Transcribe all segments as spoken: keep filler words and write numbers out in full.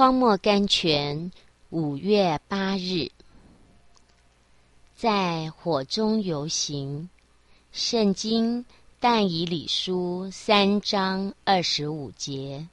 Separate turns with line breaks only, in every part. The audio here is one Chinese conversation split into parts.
荒漠甘泉，五月八日，在火中游行。圣经但以理书三章二十五节。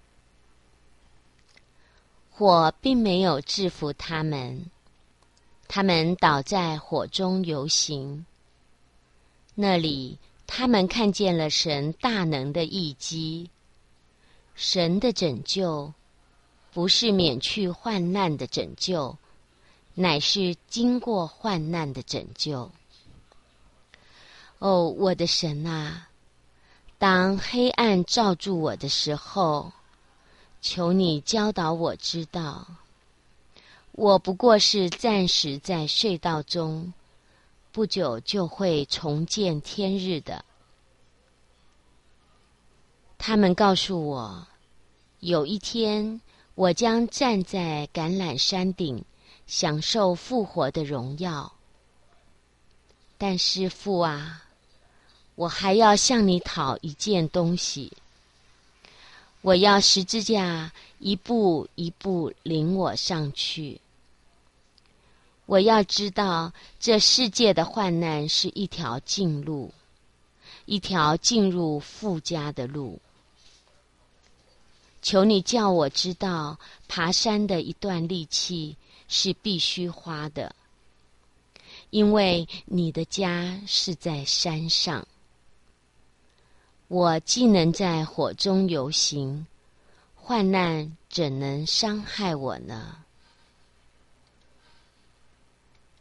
火并没有制服他们，他们倒在火中游行。那里，他们看见了神大能的异迹。神的拯救不是免去患难的拯救，乃是经过患难的拯救。哦，我的神啊，当黑暗罩住我的时候，求你教导我知道，我不过是暂时在隧道中，不久就会重见天日的。他们告诉我，有一天我将站在橄榄山顶，享受复活的荣耀。但师父啊，我还要向你讨一件东西。我要十字架一步一步领我上去。我要知道这世界的患难是一条近路，一条进入父家的路。求你叫我知道，爬山的一段力气是必须花的，因为你的家是在山上。我既能在火中游行，患难怎能伤害我呢？